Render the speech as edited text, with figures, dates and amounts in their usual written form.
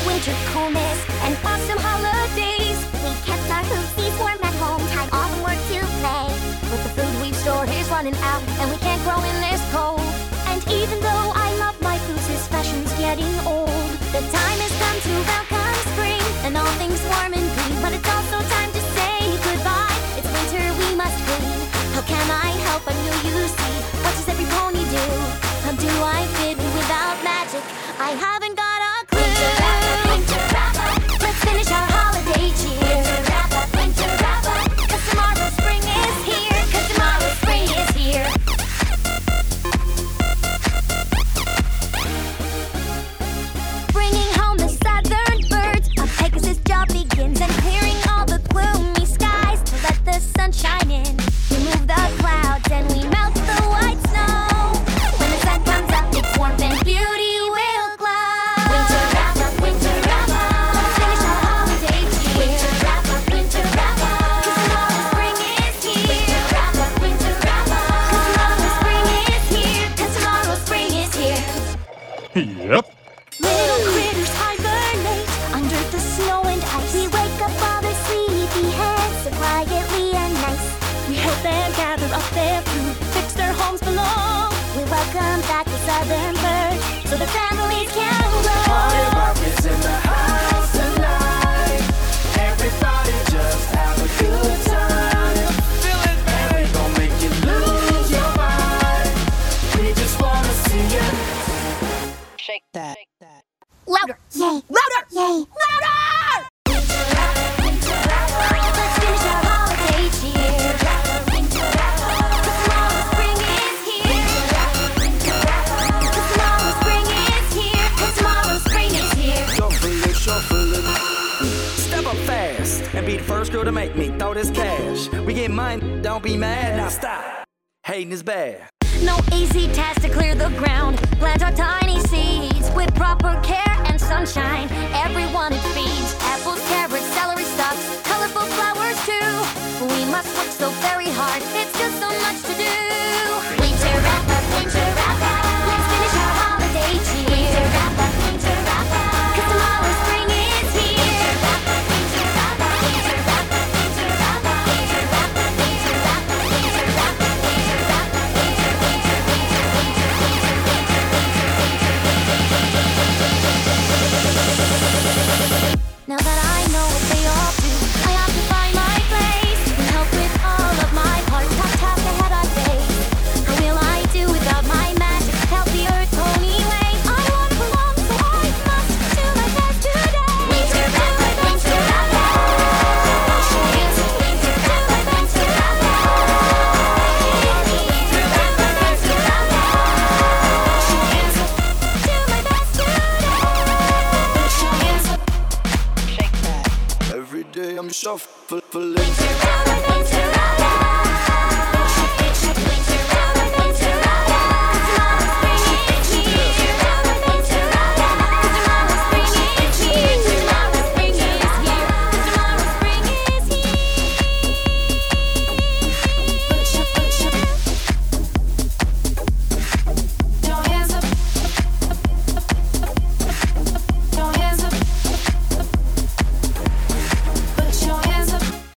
winter coolness and awesome holidays. We kept our hoopsies warm at home, time off work to play. But the food we've stored is running out, and we can't grow in this cold. And even though I love my boots, this fashion's getting old. The time has come to welcome spring, and all things warm and green. But it's also time to say goodbye. It's winter, we must clean. How can I help but you see? What does every pony do? How do I fit without magic? I haven't got a clue. Winter wrap up. Let's finish our holiday cheer. Winter wrap up, winter wrap up. 'Cause tomorrow spring is here. 'Cause tomorrow spring is here. Bringing home the southern birds. A Pegasus job begins, and clearing all the gloomy skies to let the sun shine in. We move the clouds and we melt the white snow. When the sun comes up, it's warmth and beauty will glow. Winter wrap up, winter wrap up. Let's finish our holiday cheer. Winter wrap up, winter wrap up. 'Cause tomorrow spring is here. Winter wrap up, winter wrap up. 'Cause tomorrow spring is here. 'Cause tomorrow spring is here. Yep. Little critters hibernate under the snow and ice. We wake up all the sleepy heads so quietly and nice. We help them gather up their food, fix their homes below. We welcome back the southern birds so the families can grow. Party rock is in the house tonight. Everybody just have a good time. Feel it, baby. We gon' make you lose your mind. We just wanna see you Shake that. Louder! Yay! Louder! Yay! Louder! Winter wrap up, winter wrap up. Let's finish our holiday cheer. Winter wrap up, winter wrap up. 'Cause tomorrow spring is here. Winter wrap up, winter wrap up. 'Cause tomorrow spring is here. 'Cause tomorrow spring is here. shuffle it. Step up fast and be the first girl to make me throw this cash. We get mine, don't be mad. Now stop. Hating is bad. No easy task to clear the ground. Plant our tiny seeds with proper care and sunshine. Everyone it feeds. Apples, carrots, celery stalks, colorful flowers too. We must work so very hard. It's just so much to do. Winter wrap up, winter wrap up. Let's finish our holiday cheer. Winter wrap up, winter wrap up. 'Cause tomorrow spring is here. Winter wrap up, winter wrap up. Winter wrap up, winter wrap up. Winter wrap up, winter wrap up. Winter wrap up, winter wrap up. Now that I know what they all do, I occupy my place and help with all of my parts. Tough task ahead I face. How will I do without my magic? Help the earth pony way. I want to belong, so I must do my best today. Winter wrap up, winter wrap up. Winter wrap up, winter wrap up. Winter wrap up, winter wrap up. Do my best today. Every day I'm shuffling. Winter wrap up, winter